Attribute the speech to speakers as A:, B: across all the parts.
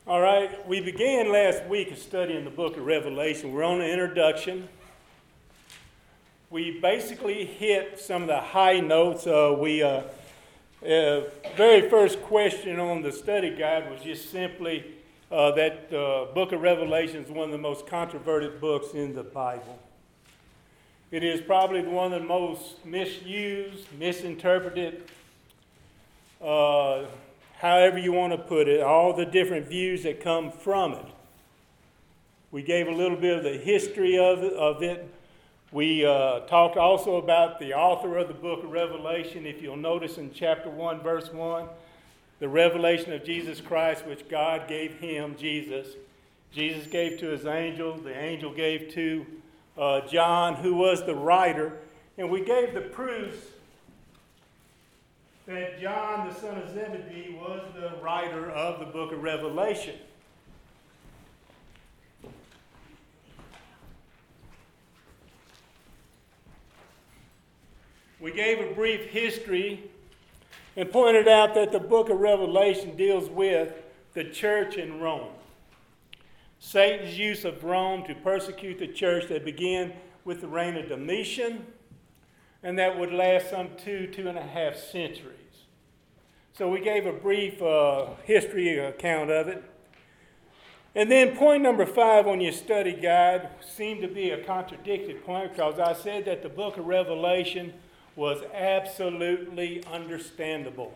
A: All right, we began last week studying the book of Revelation. We're on the introduction. We basically hit some of the high notes. Very first question on the study guide was just simply that the book of Revelation is one of the most controverted books in the Bible. It is probably one of the most misused, misinterpreted, however you want to put it, all the different views that come from it. We gave a little bit of the history of it. We talked also about the author of the book of Revelation. If you'll notice in chapter 1, verse 1, the revelation of Jesus Christ, which God gave him, Jesus. Jesus gave to his angel. The angel gave to John, who was the writer. And we gave the proofs that John, the son of Zebedee, was the writer of the book of Revelation. We gave a brief history and pointed out that the book of Revelation deals with the church in Rome. Satan's use of Rome to persecute the church that began with the reign of Domitian, and that would last some 2.5 centuries. So we gave a brief history account of it. And then point number 5 on your study guide seemed to be a contradicted point, because I said that the book of Revelation was absolutely understandable,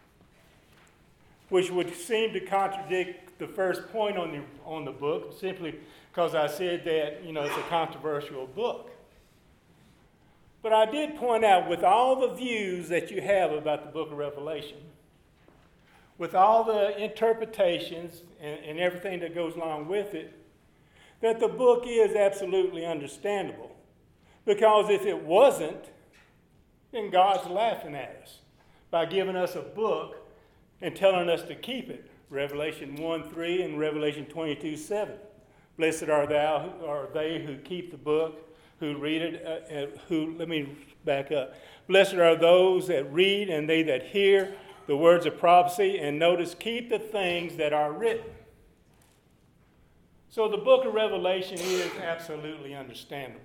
A: which would seem to contradict the first point on the book, simply because I said that, it's a controversial book. But I did point out, with all the views that you have about the book of Revelation, with all the interpretations and everything that goes along with it, that the book is absolutely understandable. Because if it wasn't, then God's laughing at us by giving us a book and telling us to keep it. Revelation 1:3 and Revelation 22:7. Blessed are they who keep the book, who read it, let me back up. Blessed are those that read and they that hear the words of prophecy, and notice, keep the things that are written. So the book of Revelation is absolutely understandable.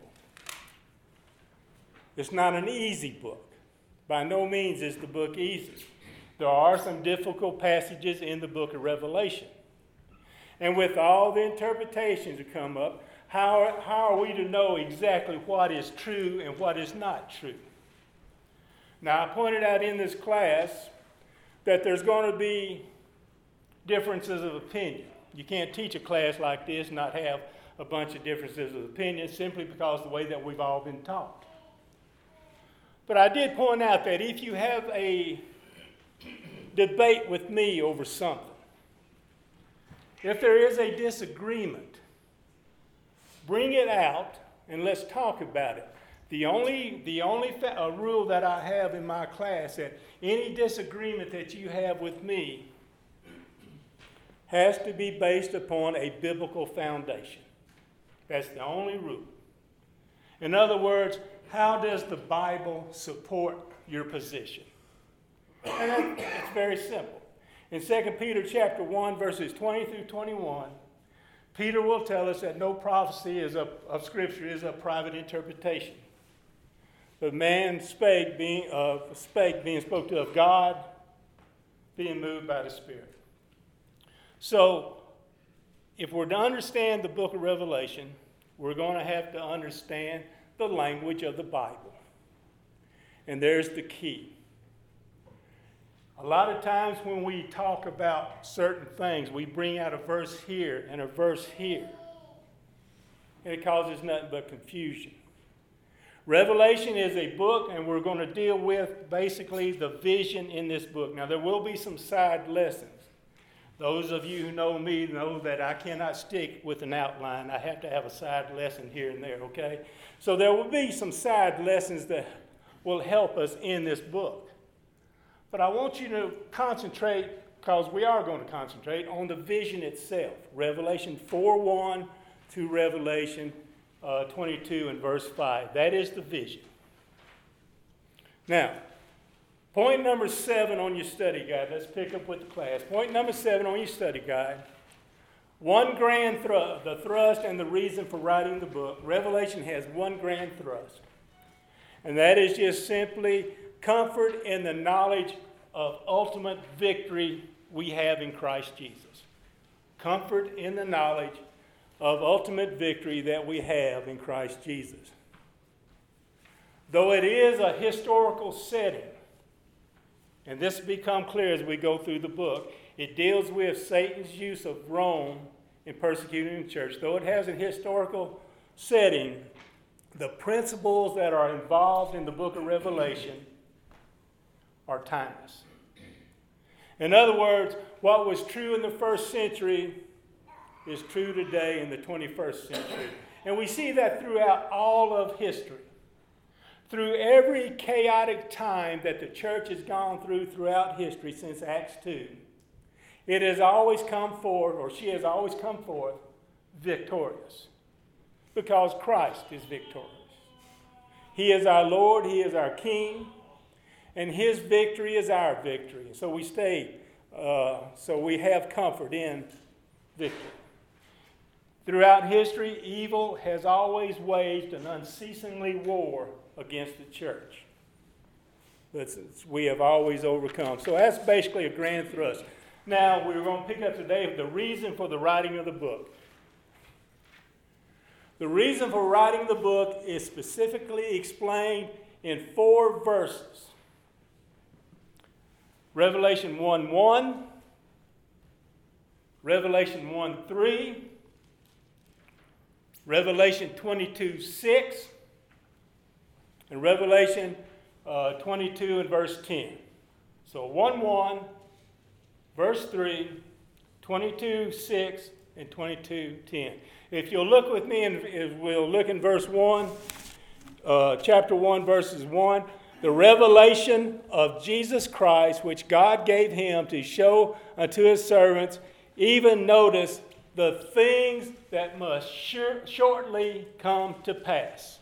A: It's not an easy book. By no means is the book easy. There are some difficult passages in the book of Revelation. And with all the interpretations that come up, how are we to know exactly what is true and what is not true? Now, I pointed out in this class that there's going to be differences of opinion. You can't teach a class like this and not have a bunch of differences of opinion, simply because of the way that we've all been taught. But I did point out that if you have a debate with me over something, if there is a disagreement, bring it out and let's talk about it. The only rule that I have in my class, that any disagreement that you have with me has to be based upon a biblical foundation. That's the only rule. In other words, how does the Bible support your position? And it's very simple. In 2 Peter chapter 1, verses 20 through 21, Peter will tell us that no prophecy of Scripture is a private interpretation. But man spoke to of God, being moved by the Spirit. So, if we're to understand the book of Revelation, we're going to have to understand the language of the Bible. And there's the key. A lot of times when we talk about certain things, we bring out a verse here and a verse here. And it causes nothing but confusion. Revelation is a book, and we're going to deal with basically the vision in this book. Now, there will be some side lessons. Those of you who know me know that I cannot stick with an outline. I have to have a side lesson here and there, okay? So there will be some side lessons that will help us in this book. But I want you to concentrate, because we are going to concentrate, on the vision itself. Revelation 4:1 to Revelation 22 and verse 5. That is the vision. Now, point number 7 on your study guide. Let's pick up with the class. Point number 7 on your study guide. One grand thrust, the thrust and the reason for writing the book. Revelation has one grand thrust. And that is just simply comfort in the knowledge of ultimate victory we have in Christ Jesus. Comfort in the knowledge of ultimate victory that we have in Christ Jesus. Though it is a historical setting, and this will become clear as we go through the book, it deals with Satan's use of Rome in persecuting the church. Though it has a historical setting, the principles that are involved in the book of Revelation are timeless. In other words, what was true in the first century is true today in the 21st century. And we see that throughout all of history. Through every chaotic time that the church has gone through throughout history since Acts 2, it has always come forth, or she has always come forth, victorious. Because Christ is victorious. He is our Lord, He is our King, and His victory is our victory. So we so we have comfort in victory. Throughout history, evil has always waged an unceasingly war against the church. But we have always overcome. So that's basically a grand thrust. Now, we're going to pick up today with the reason for the writing of the book. The reason for writing the book is specifically explained in 4 verses. Revelation 1:1, Revelation 1:3, Revelation 22:6, and Revelation 22 and verse 10. So 1:1, verse 3, 22:6, and 22:10. If you'll look with me, and we'll look in verse 1, chapter 1, verses 1. The revelation of Jesus Christ, which God gave him to show unto his servants, even notice the things that must shortly come to pass.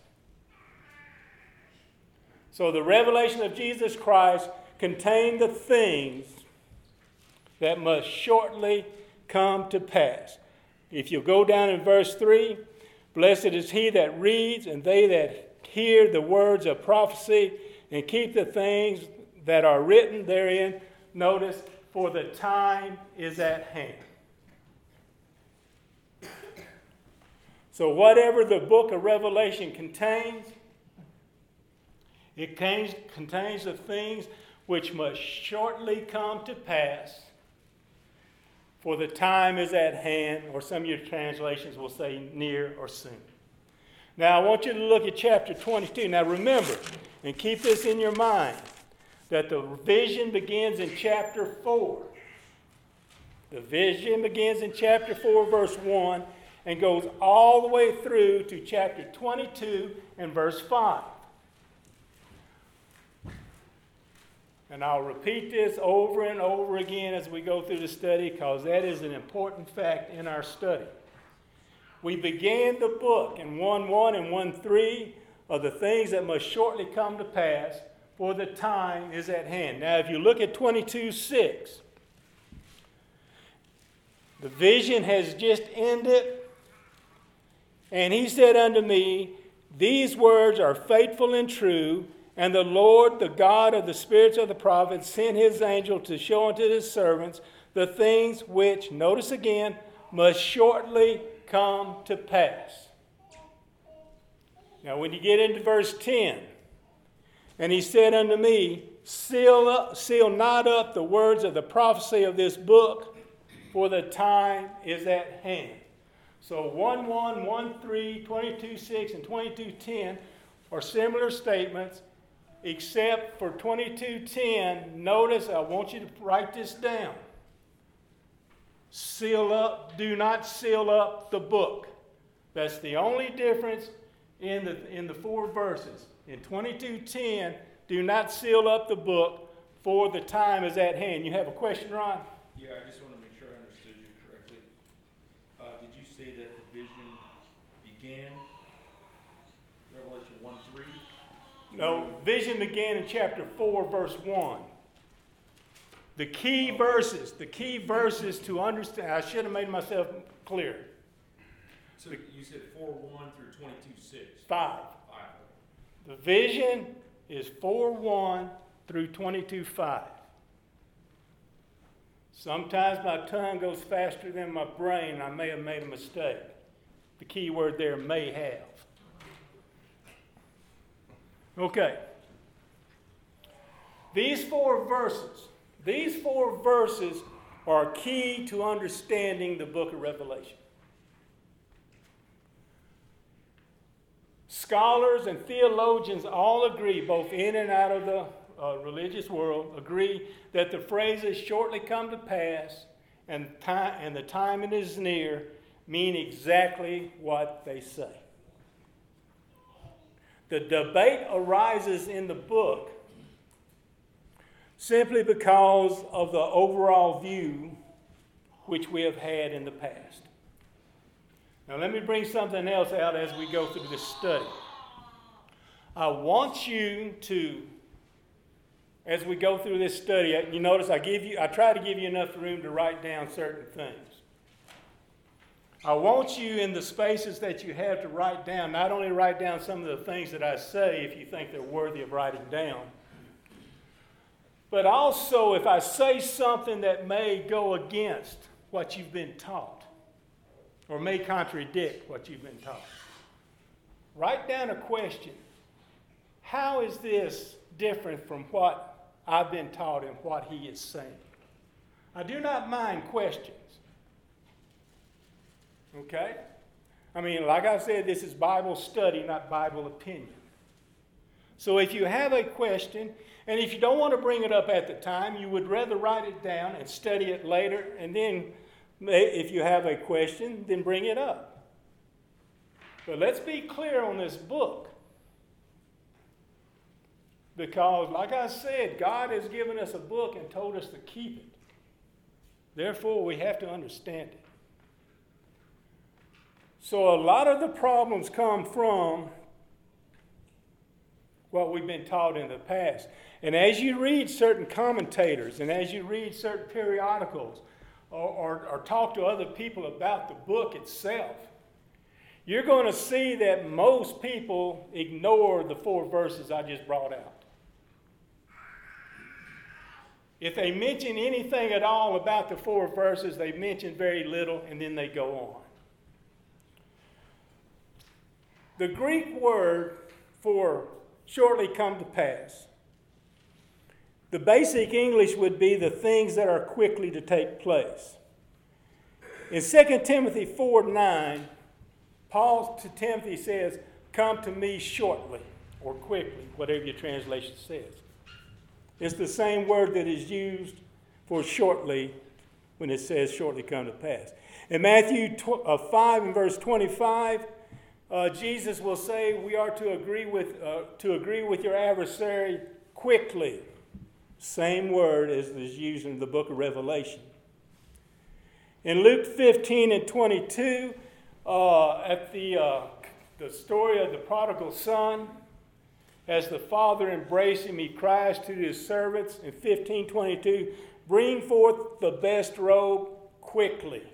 A: So the revelation of Jesus Christ contained the things that must shortly come to pass. If you go down in verse 3, blessed is he that reads and they that hear the words of prophecy and keep the things that are written therein. Notice, for the time is at hand. So whatever the book of Revelation contains, it contains the things which must shortly come to pass, for the time is at hand, or some of your translations will say near or soon. Now I want you to look at chapter 22. Now remember, and keep this in your mind, that the vision begins in chapter 4. The vision begins in chapter 4, verse 1, and goes all the way through to chapter 22 and verse 5. And I'll repeat this over and over again as we go through the study, because that is an important fact in our study. We began the book in 1:1 and 1:3 of the things that must shortly come to pass, for the time is at hand. Now, if you look at 22:6, the vision has just ended. And he said unto me, these words are faithful and true, and the Lord, the God of the spirits of the prophets, sent his angel to show unto his servants the things which, notice again, must shortly come to pass. Now, when you get into verse 10, and he said unto me, seal not up the words of the prophecy of this book, for the time is at hand. So 1:1, 1:3, 22:6, and 22:10 are similar statements, except for 22:10. Notice, I want you to write this down. Seal up, do not seal up the book. That's the only difference in the 4 verses. In 22:10, do not seal up the book, for the time is at hand. You have a question, Ron?
B: Yeah, I just want to make sure I understood you correctly. Did you say that the vision began Revelation 1:3?
A: No, vision began in chapter 4, verse 1. The key verses to understand, I should have made myself clear.
B: So you said 4:1 through 22:6.
A: 5.
B: 5.
A: The vision is 4:1 through 22:5. Sometimes my tongue goes faster than my brain. I may have made a mistake. The key word there, may have. Okay. These four verses are key to understanding the book of Revelation. Scholars and theologians all agree, both in and out of the religious world, agree that the phrases shortly come to pass and the time it is near mean exactly what they say. The debate arises in the book simply because of the overall view which we have had in the past. Now let me bring something else out as we go through this study. I want you to, as we go through this study, you notice I try to give you enough room to write down certain things. I want you in the spaces that you have to write down, not only write down some of the things that I say if you think they're worthy of writing down, but also if I say something that may go against what you've been taught or may contradict what you've been taught. Write down a question. How is this different from what I've been taught and what he is saying? I do not mind questions. Okay? I mean, like I said, this is Bible study, not Bible opinion. So if you have a question, and if you don't want to bring it up at the time, you would rather write it down and study it later, and then if you have a question, then bring it up. But let's be clear on this book. Because, like I said, God has given us a book and told us to keep it. Therefore, we have to understand it. So a lot of the problems come from what we've been taught in the past. And as you read certain commentators and as you read certain periodicals or talk to other people about the book itself, you're going to see that most people ignore the 4 verses I just brought out. If they mention anything at all about the 4 verses, they mention very little and then they go on. The Greek word for shortly come to pass, the basic English would be the things that are quickly to take place. In 2 Timothy 4:9, Paul to Timothy says, "Come to me shortly," or quickly, whatever your translation says. It's the same word that is used for shortly when it says shortly come to pass. In Matthew 5 and verse 25, Jesus will say we are to agree with your adversary quickly. Same word as is used in the book of Revelation. In Luke 15 and 22, at the story of the prodigal son, as the father embraced him, he cries to his servants in 15:22, "Bring forth the best robe quickly."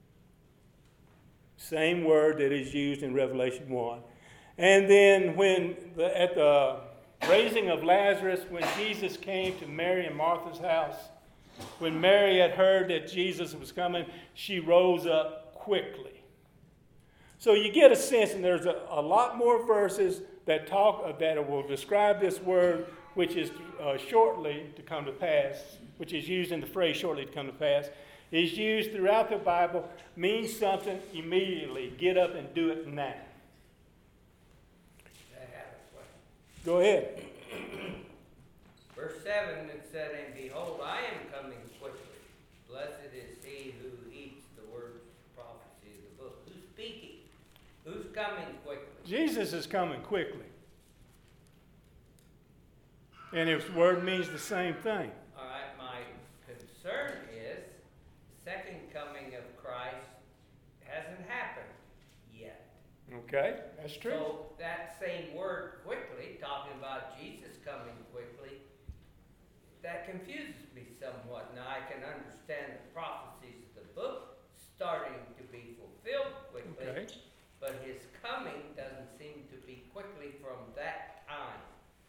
A: Same word that is used in Revelation 1. And then at the raising of Lazarus, when Jesus came to Mary and Martha's house, when Mary had heard that Jesus was coming, she rose up quickly. So you get a sense, and there's a lot more verses that will describe this word, which is shortly to come to pass, which is used in the phrase shortly to come to pass, is used throughout the Bible, means something immediately. Get up and do it now.
C: I have a question.
A: Go ahead.
C: Verse 7, it said, "And behold, I am coming quickly. Blessed is he who eats the words of prophecy of the book." Who's speaking? Who's coming quickly?
A: Jesus is coming quickly. And his word means the same thing.
C: All right, my concern is the second coming of Christ hasn't happened yet.
A: Okay, that's true.
C: So that same word quickly, talking about Jesus coming quickly, that confuses me somewhat. Now, I can understand the prophecies of the book starting to be fulfilled quickly,
A: Okay.
C: but his coming doesn't seem to be quickly from that time.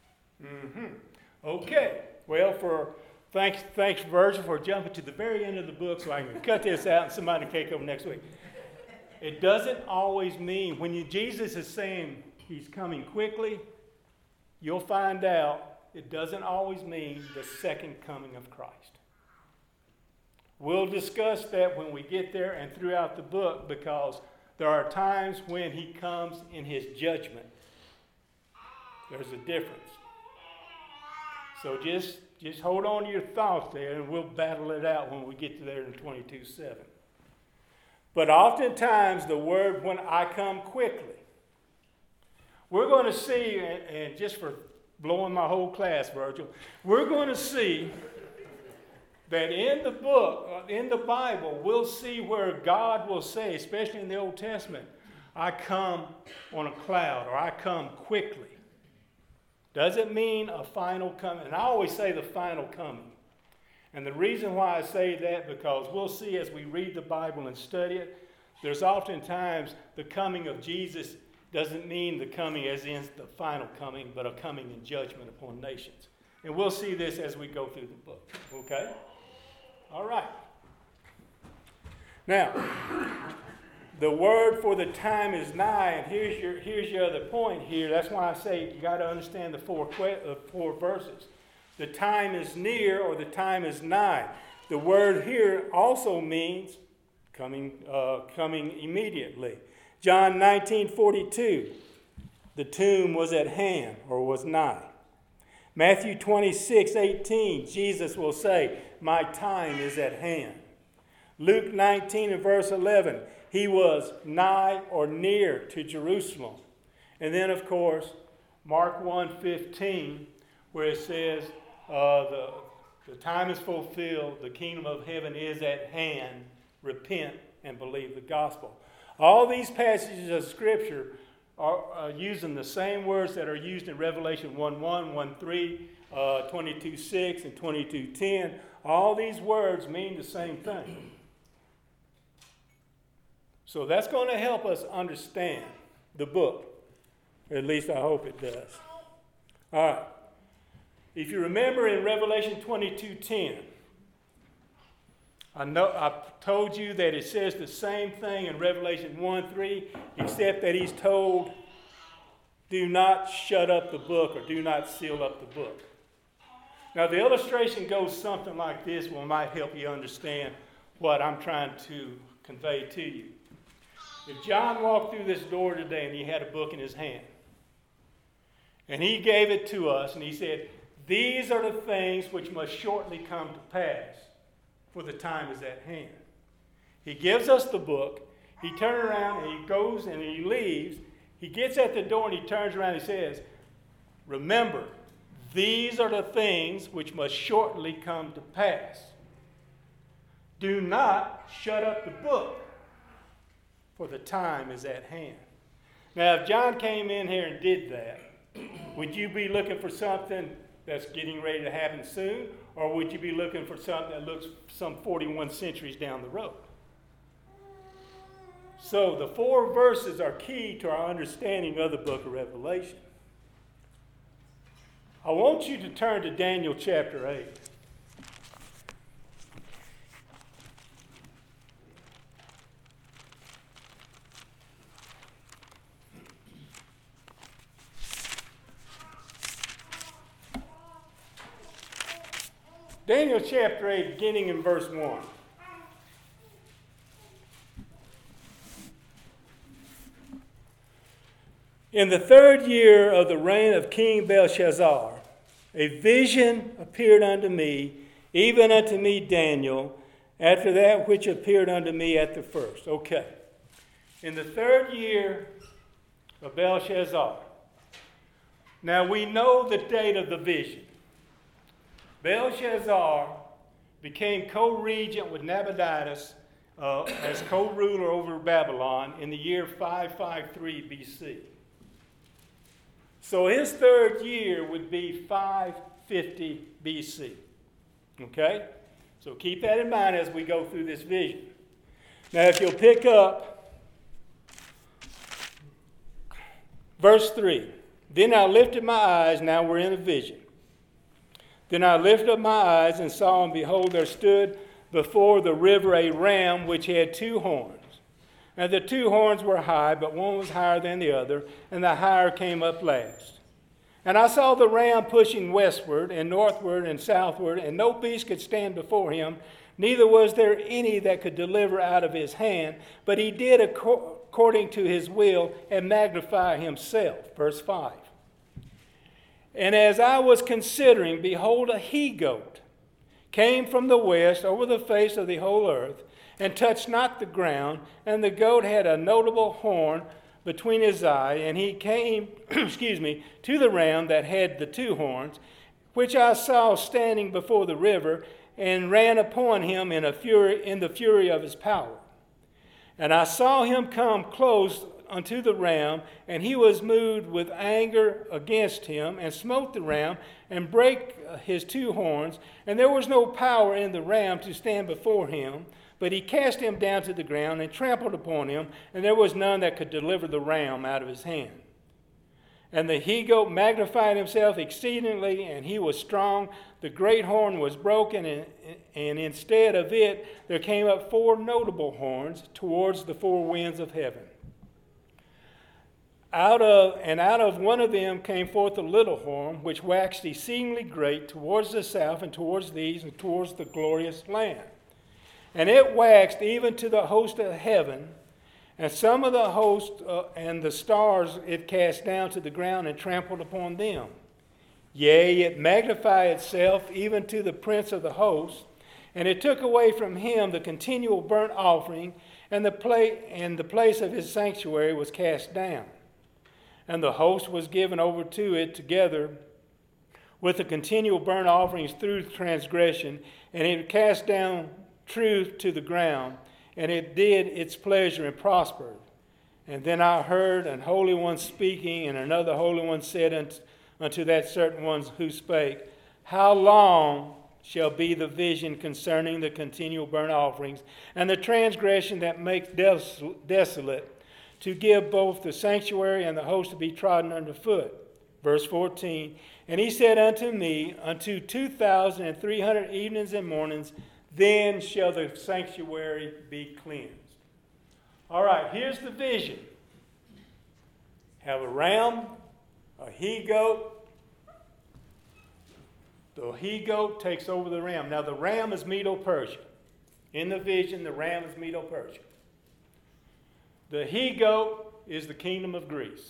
A: Okay. Well, thanks, Virgil, for jumping to the very end of the book so I can cut this out and somebody can take over next week. It doesn't always mean, when Jesus is saying he's coming quickly, you'll find out it doesn't always mean the second coming of Christ. We'll discuss that when we get there and throughout the book, because there are times when he comes in his judgment. There's a difference. So just hold on to your thoughts there, and we'll battle it out when we get to there in 22:7. But oftentimes the word, when I come quickly, we're going to see, and just for blowing my whole class, Virgil, we're going to see that in the book, in the Bible, we'll see where God will say, especially in the Old Testament, I come on a cloud, or I come quickly. Doesn't mean a final coming. And I always say the final coming. And the reason why I say that, because we'll see as we read the Bible and study it, there's oftentimes the coming of Jesus doesn't mean the coming as in the final coming, but a coming in judgment upon nations. And we'll see this as we go through the book. Okay? All right. Now, the word for the time is nigh, and here's your other point here. That's why I say you got to understand the four verses. The time is near, or the time is nigh. The word here also means coming immediately. John 19:42, the tomb was at hand, or was nigh. Matthew 26:18, Jesus will say, my time is at hand. Luke 19 and verse 11, he was nigh or near to Jerusalem. And then, of course, Mark 1:15, where it says, the time is fulfilled, the kingdom of heaven is at hand, repent and believe the gospel. All these passages of Scripture are using the same words that are used in Revelation 1:1, 1:3, 22:6, and 22:10. All these words mean the same thing. So that's going to help us understand the book. At least I hope it does. All right. If you remember in Revelation 22:10, I told you that it says the same thing in Revelation 1:3, except that he's told, do not shut up the book, or do not seal up the book. Now the illustration goes something like this, which might help you understand what I'm trying to convey to you. If John walked through this door today and he had a book in his hand, and he gave it to us, and he said, these are the things which must shortly come to pass, for the time is at hand. He gives us the book. He turns around and he goes and he leaves. He gets at the door and he turns around and he says, remember, these are the things which must shortly come to pass. Do not shut up the book, for the time is at hand. Now, if John came in here and did that, would you be looking for something that's getting ready to happen soon? Or would you be looking for something that looks some 41 centuries down the road? So the 4 verses are key to our understanding of the book of Revelation. I want you to turn to Daniel chapter 8. Daniel chapter 8, beginning in verse 1. In the 3rd year of the reign of King Belshazzar, a vision appeared unto me, even unto me Daniel, after that which appeared unto me at the first. Okay. In the 3rd year of Belshazzar. Now we know the date of the vision. Belshazzar became co-regent with Nabonidus as co-ruler over Babylon in the year 553 BC. So his 3rd year would be 550 BC. Okay? So keep that in mind as we go through this vision. Now, if you'll pick up verse 3. Then I lifted my eyes, now we're in a vision. Then I lifted up my eyes and saw, and behold, there stood before the river a ram which had 2 horns. And the 2 horns were high, but one was higher than the other, and the higher came up last. And I saw the ram pushing westward and northward and southward, and no beast could stand before him, neither was there any that could deliver out of his hand, but he did according to his will and magnify himself. Verse 5. And as I was considering, behold, a he-goat came from the west over the face of the whole earth, and touched not the ground, and the goat had a notable horn between his eye, and he came, to the ram that had the 2 horns, which I saw standing before the river, and ran upon him in the fury of his power. And I saw him come close unto the ram, and he was moved with anger against him, and smote the ram, and brake his 2 horns, and there was no power in the ram to stand before him. But he cast him down to the ground and trampled upon him, and there was none that could deliver the ram out of his hand. And the he-goat magnified himself exceedingly, and he was strong. The great horn was broken, and instead of it there came up 4 notable horns towards the 4 winds of heaven. Out of one of them came forth a little horn, which waxed exceedingly great towards the south, and towards the east, and towards the glorious land. And it waxed even to the host of heaven, and some of the host and the stars it cast down to the ground and trampled upon them. Yea, it magnified itself even to the prince of the host, and it took away from him the continual burnt offering, and the place of his sanctuary was cast down. And the host was given over to it together with the continual burnt offerings through transgression, and it cast down truth to the ground, and it did its pleasure and prospered. And then I heard an holy one speaking, and another holy one said unto that certain one who spake, How long shall be the vision concerning the continual burnt offerings, and the transgression that makes desolate, to give both the sanctuary and the host to be trodden underfoot? Verse 14, And he said unto me, Unto 2,300 evenings and mornings, then shall the sanctuary be cleansed. All right, here's the vision. Have a ram, a he-goat. The he-goat takes over the ram. Now the ram is Medo-Persia. In the vision, the ram is Medo-Persia. The he-goat is the kingdom of Greece.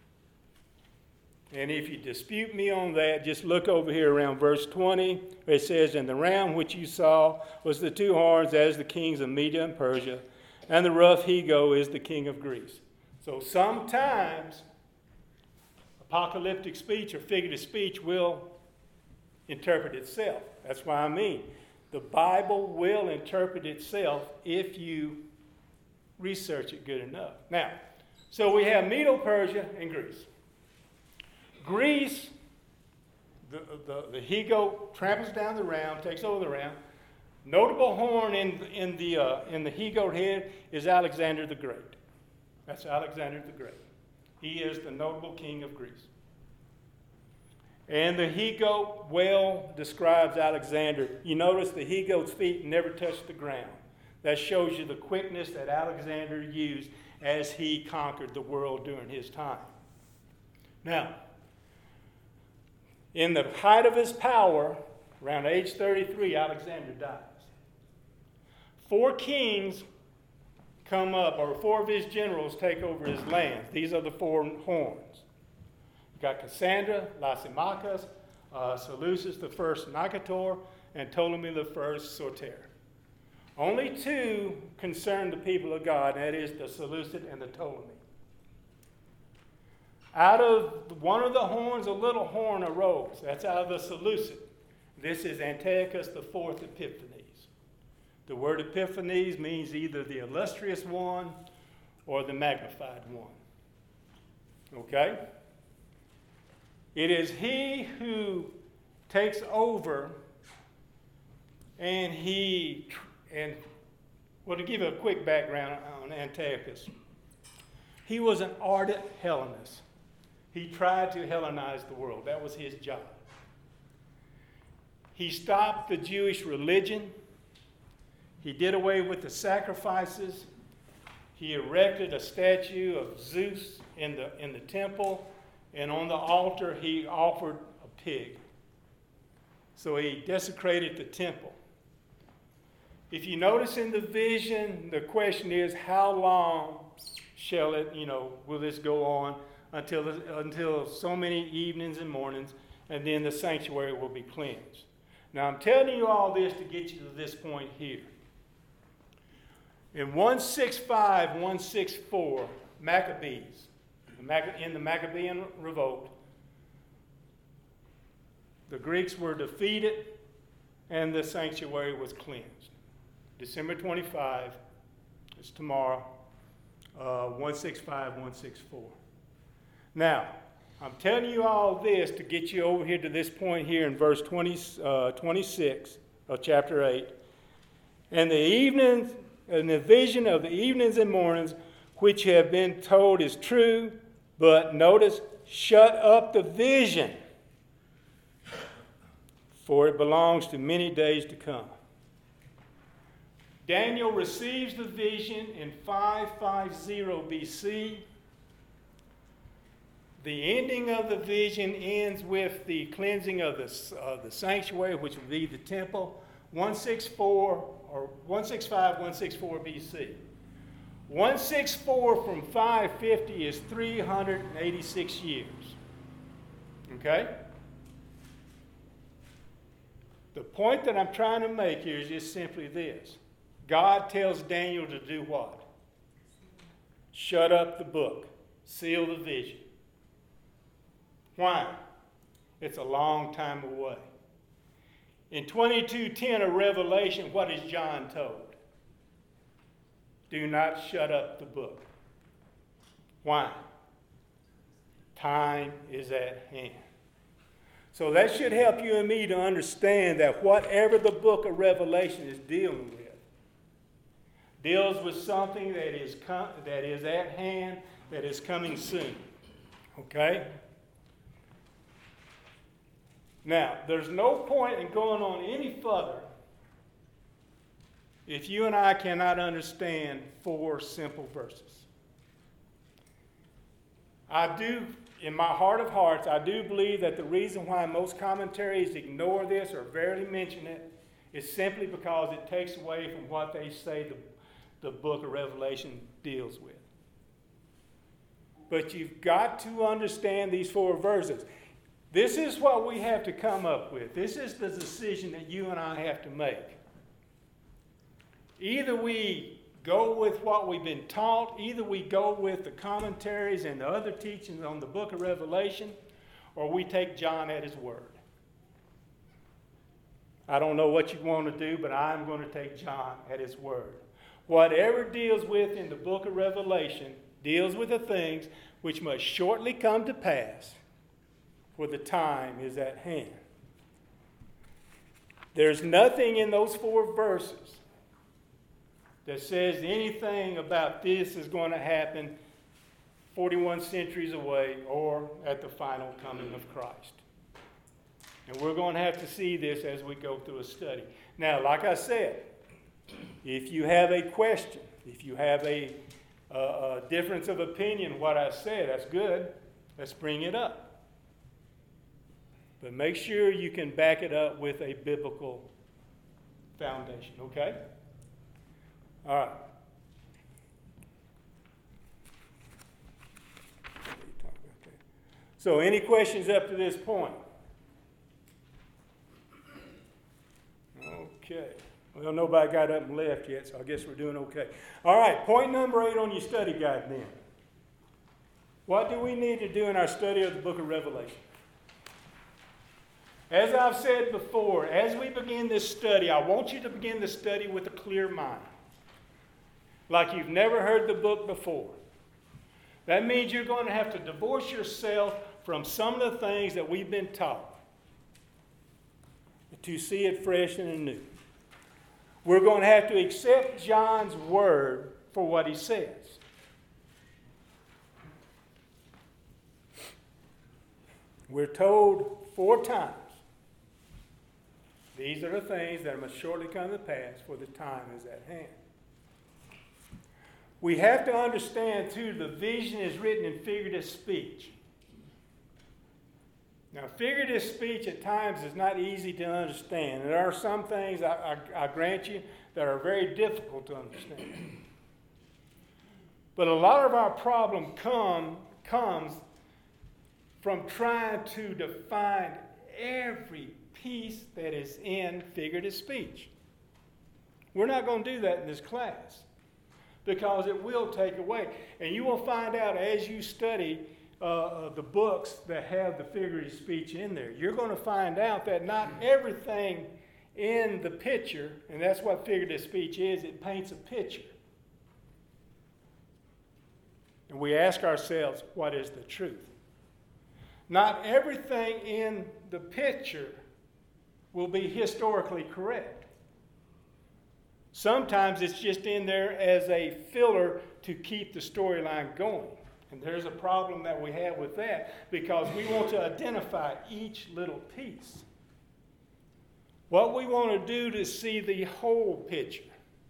A: And if you dispute me on that, just look over here around verse 20. It says, And the ram which you saw was the 2 horns as the kings of Media and Persia, and the rough he-goat is the king of Greece. So sometimes apocalyptic speech or figurative speech will interpret itself. That's why I mean the Bible will interpret itself if you research it good enough. Now, so we have Medo-Persia and Greece. Greece, the he-goat tramples down the ram, takes over the ram. Notable horn in the he-goat head is Alexander the Great. That's Alexander the Great. He is the notable king of Greece. And the he-goat well describes Alexander. You notice the he-goat's feet never touch the ground. That shows you the quickness that Alexander used as he conquered the world during his time. Now, in the height of his power, around age 33, Alexander dies. 4 kings come up, or 4 of his generals take over his lands. These are the 4 horns. You've got Cassandra, Lysimachus, Seleucus I Nicator, and Ptolemy I Soter. Only 2 concern the people of God, and that is the Seleucid and the Ptolemy. Out of one of the horns, a little horn arose. That's out of the Seleucid. This is Antiochus IV Epiphanes. The word Epiphanes means either the illustrious one or the magnified one. Okay? It is he who takes over And to give you a quick background on Antiochus, he was an ardent Hellenist. He tried to Hellenize the world. That was his job. He stopped the Jewish religion. He did away with the sacrifices. He erected a statue of Zeus in the temple, and on the altar he offered a pig. So he desecrated the temple. If you notice in the vision, the question is, how long shall it, will this go on until so many evenings and mornings, and then the sanctuary will be cleansed. Now I'm telling you all this to get you to this point here. In 165, 164, Maccabees, in the Maccabean revolt, the Greeks were defeated and the sanctuary was cleansed. December 25, it's tomorrow, 165, 164. Now, I'm telling you all this to get you over here to this point here in verse 26 of chapter 8. And the vision of the evenings and mornings which have been told is true, but notice, shut up the vision, for it belongs to many days to come. Daniel receives the vision in 550 BC. The ending of the vision ends with the cleansing of the sanctuary, which would be the temple, 165, 164 BC. 164 from 550 is 386 years. Okay? The point that I'm trying to make here is just simply this. God tells Daniel to do what? Shut up the book. Seal the vision. Why? It's a long time away. In 22:10 of Revelation, what is John told? Do not shut up the book. Why? Time is at hand. So that should help you and me to understand that whatever the book of Revelation is dealing with, deals with something that is at hand, that is coming soon. Okay? Now, there's no point in going on any further if you and I cannot understand 4 simple verses. In my heart of hearts, I do believe that the reason why most commentaries ignore this or barely mention it is simply because it takes away from what they say the book of Revelation deals with. But you've got to understand these 4 verses. This is what we have to come up with. This is the decision that you and I have to make. Either we go with what we've been taught, either we go with the commentaries and the other teachings on the book of Revelation, or we take John at his word. I don't know what you want to do, but I'm going to take John at his word. Whatever deals with in the book of Revelation deals with the things which must shortly come to pass, for the time is at hand. There's nothing in those 4 verses that says anything about this is going to happen 41 centuries away or at the final coming of Christ. And we're going to have to see this as we go through a study. Now, like I said, if you have a question, if you have a difference of opinion, what I said, that's good. Let's bring it up. But make sure you can back it up with a biblical foundation, okay? All right. So, any questions up to this point? Okay. Well, nobody got up and left yet, so I guess we're doing okay. All right, point number 8 on your study guide then. What do we need to do in our study of the book of Revelation? As I've said before, as we begin this study, I want you to begin the study with a clear mind. Like you've never heard the book before. That means you're going to have to divorce yourself from some of the things that we've been taught to see it fresh and anew. We're going to have to accept John's word for what he says. We're told 4 times, these are the things that must shortly come to pass, for the time is at hand. We have to understand, too, the vision is written in figurative speech. Now, figurative speech at times is not easy to understand. There are some things, I grant you, that are very difficult to understand. But a lot of our problem comes from trying to define every piece that is in figurative speech. We're not going to do that in this class because it will take away. And you will find out as you study the books that have the figurative speech in there, you're going to find out that not everything in the picture, and that's what figurative speech is, it paints a picture. And we ask ourselves, what is the truth? Not everything in the picture will be historically correct. Sometimes it's just in there as a filler to keep the storyline going. And there's a problem that we have with that because we want to identify each little piece. What we want to do is see the whole picture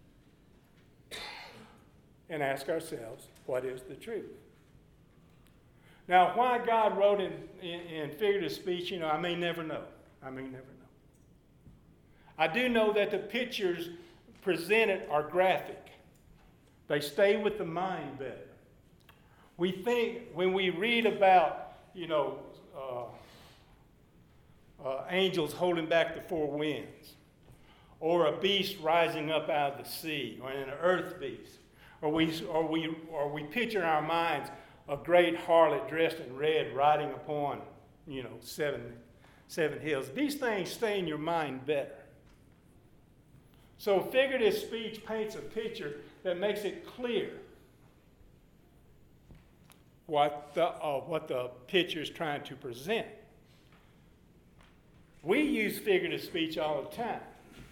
A: and ask ourselves, what is the truth? Now, why God wrote in figurative speech, I may never know. I do know that the pictures presented are graphic. They stay with the mind better. We think, when we read about, angels holding back the 4 winds, or a beast rising up out of the sea, or an earth beast, or we picture in our minds a great harlot dressed in red riding upon, 7 hills. These things stay in your mind better. So figurative speech paints a picture that makes it clear what the picture is trying to present. We use figurative speech all the time.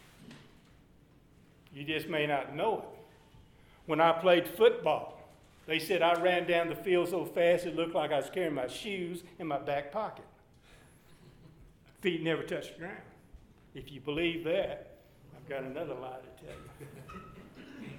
A: You just may not know it. When I played football, they said I ran down the field so fast it looked like I was carrying my shoes in my back pocket. Feet never touched the ground. If you believe that, I've got another lie to tell you.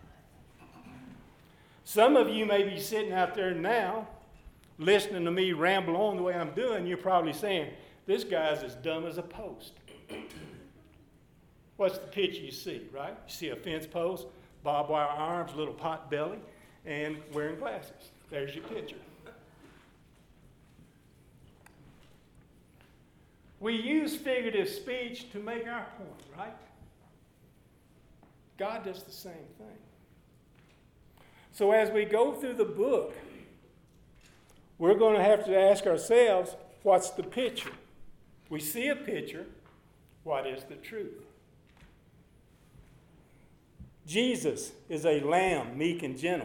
A: Some of you may be sitting out there now listening to me ramble on the way I'm doing. You're probably saying, this guy's as dumb as a post. What's the picture you see, right? You see a fence post, barbed wire arms, little pot belly, and wearing glasses. There's your picture. We use figurative speech to make our point, right? God does the same thing. So as we go through the book, we're going to have to ask ourselves, what's the picture? We see a picture. What is the truth? Jesus is a lamb, meek and gentle.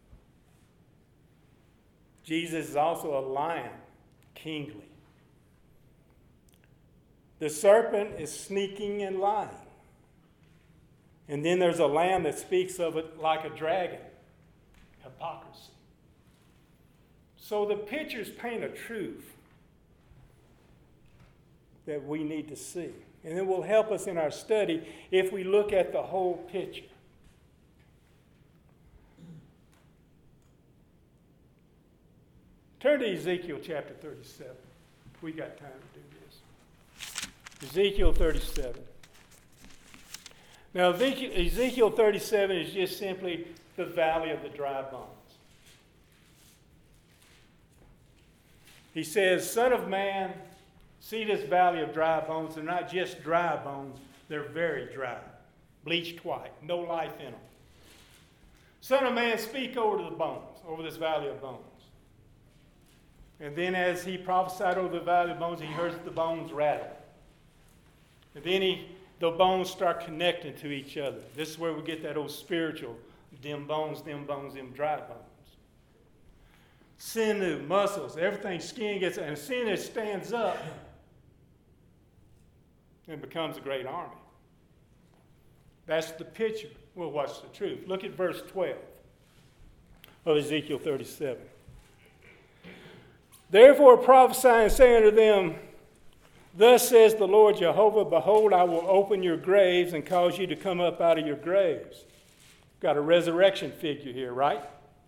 A: Jesus is also a lion, kingly. The serpent is sneaking and lying. And then there's a lamb that speaks of it like a dragon, hypocrisy. So the pictures paint a truth that we need to see. And it will help us in our study if we look at the whole picture. Turn to Ezekiel chapter 37. We got time to do this. Ezekiel 37. Now, Ezekiel 37 is just simply the valley of the dry bones. He says, Son of man, see this valley of dry bones. They're not just dry bones, they're very dry, bleached white, no life in them. Son of man, speak over the bones, over this valley of bones. And then as he prophesied over the valley of bones, he heard the bones rattle. And then the bones start connecting to each other. This is where we get that old spiritual, them bones, them dry bones. Sinew, muscles, everything, skin gets, and sin it stands up and becomes a great army. That's the picture. Well, what's the truth? Look at verse 12 of Ezekiel 37. Therefore prophesy and say unto them, thus says the Lord Jehovah, behold, I will open your graves and cause you to come up out of your graves. Got a resurrection figure here, right?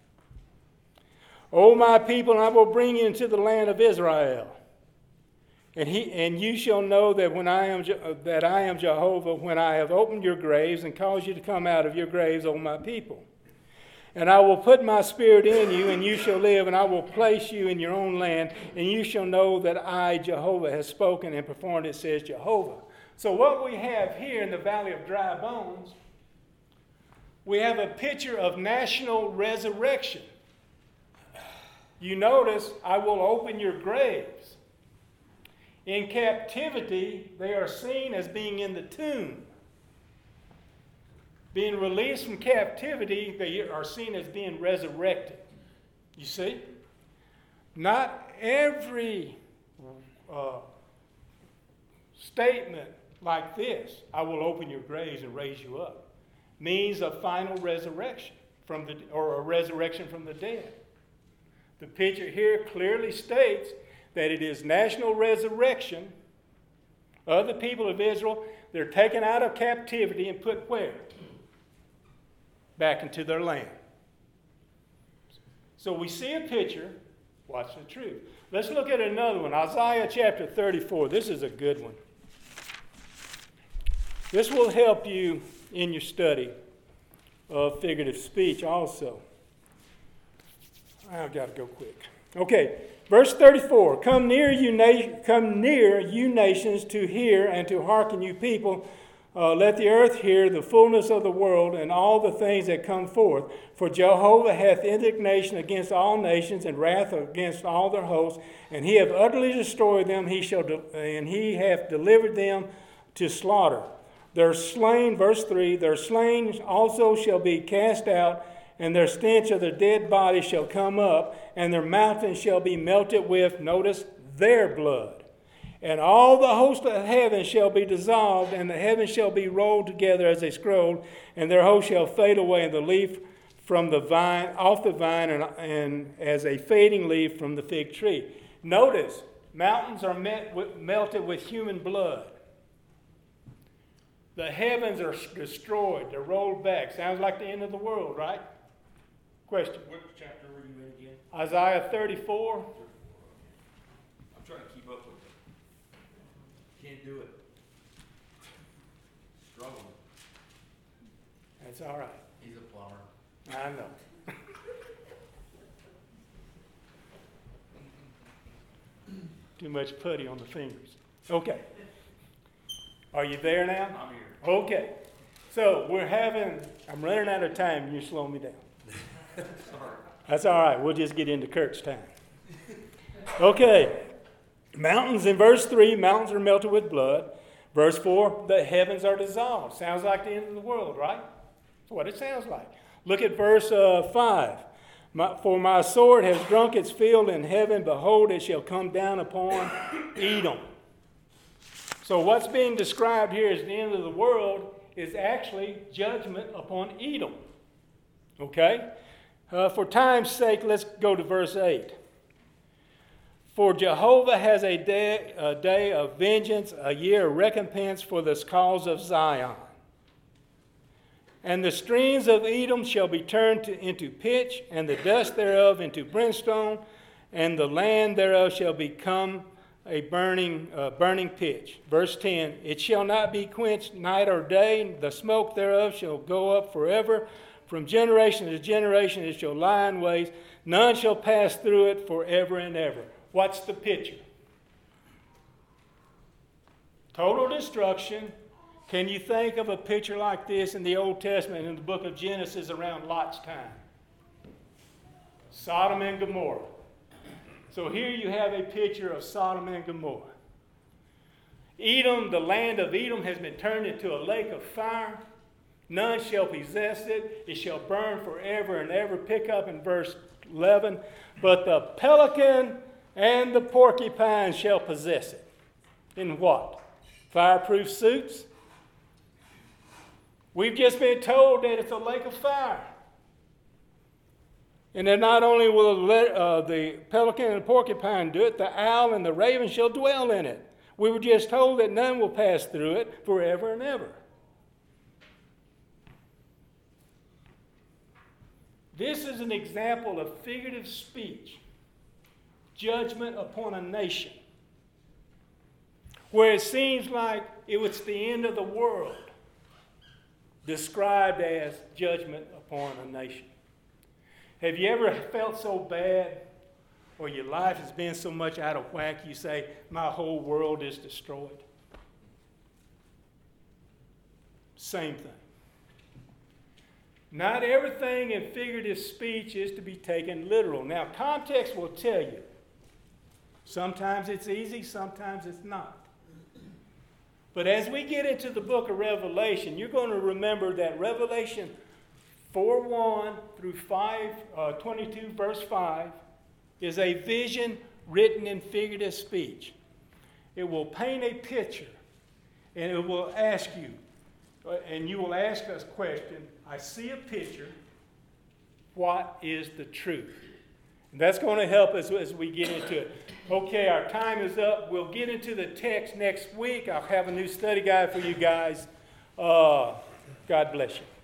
A: O my people, I will bring you into the land of Israel. And you shall know that I am Jehovah, when I have opened your graves and caused you to come out of your graves, O my people. And I will put my spirit in you, and you shall live, and I will place you in your own land, and you shall know that I, Jehovah, have spoken and performed it, says Jehovah. So what we have here in the Valley of Dry Bones, we have a picture of national resurrection. You notice, I will open your graves. In captivity, they are seen as being in the tomb. Being released from captivity, they are seen as being resurrected. You see? Not every statement like this, I will open your graves and raise you up, means a final resurrection or a resurrection from the dead. The picture here clearly states that it is national resurrection of the people of Israel. They're taken out of captivity and put where? Back into their land. So we see a picture. Watch the truth. Let's look at another one. Isaiah chapter 34. This is a good one. This will help you in your study of figurative speech also. I've got to go quick. Okay, verse 34. Come near, you nations, to hear and to hearken, you people. Let the earth hear the fullness of the world and all the things that come forth. For Jehovah hath indignation against all nations and wrath against all their hosts, and he hath utterly destroyed them. And he hath delivered them to slaughter. Their slain, verse 3, their slain also shall be cast out, and their stench of their dead bodies shall come up, and their mountains shall be melted with, notice, their blood. And all the host of heaven shall be dissolved, and the heavens shall be rolled together as a scroll, and their host shall fade away, and the leaf from the vine, off the vine, and as a fading leaf from the fig tree. Notice, mountains are melted with human blood. The heavens are destroyed. They're rolled back. Sounds like the end of the world, right? Question.
B: What chapter were you in again?
A: Isaiah 34.
B: I'm trying to keep up with it. Can't do it. Struggling.
A: That's all right.
B: He's a plumber.
A: I know. Too much putty on the fingers. Okay. Are you there now?
B: I'm here.
A: Okay. So I'm running out of time and you're slowing me down.
B: Sorry.
A: That's all right. We'll just get into Kurt's time. Okay. Mountains in verse 3, mountains are melted with blood. Verse 4, the heavens are dissolved. Sounds like the end of the world, right? That's what it sounds like. Look at verse 5. For my sword has drunk its fill in heaven. Behold, it shall come down upon Edom. So what's being described here as the end of the world is actually judgment upon Edom. Okay? For time's sake, let's go to verse 8. For Jehovah has a day of vengeance, a year of recompense for the cause of Zion. And the streams of Edom shall be turned into pitch, and the dust thereof into brimstone, and the land thereof shall become a burning pitch. Verse 10, it shall not be quenched night or day, the smoke thereof shall go up forever. From generation to generation it shall lie in waste. None shall pass through it forever and ever. What's the picture? Total destruction. Can you think of a picture like this in the Old Testament in the book of Genesis around Lot's time? Sodom and Gomorrah. So here you have a picture of Sodom and Gomorrah. Edom, the land of Edom, has been turned into a lake of fire. None shall possess it. It shall burn forever and ever. Pick up in verse 11. But the pelican and the porcupine shall possess it. In what? Fireproof suits? We've just been told that it's a lake of fire. And that not only will the pelican and the porcupine do it, the owl and the raven shall dwell in it. We were just told that none will pass through it forever and ever. This is an example of figurative speech, judgment upon a nation, where it seems like it was the end of the world, described as judgment upon a nation. Have you ever felt so bad, or your life has been so much out of whack, you say, my whole world is destroyed? Same thing. Not everything in figurative speech is to be taken literal. Now, context will tell you. Sometimes it's easy, sometimes it's not. But as we get into the book of Revelation, you're going to remember that Revelation 4:1 through 22, verse 5, is a vision written in figurative speech. It will paint a picture, and it will ask you, and you will ask us a question, I see a picture, what is the truth? And that's going to help us as we get into it. Okay, our time is up. We'll get into the text next week. I'll have a new study guide for you guys. God bless you.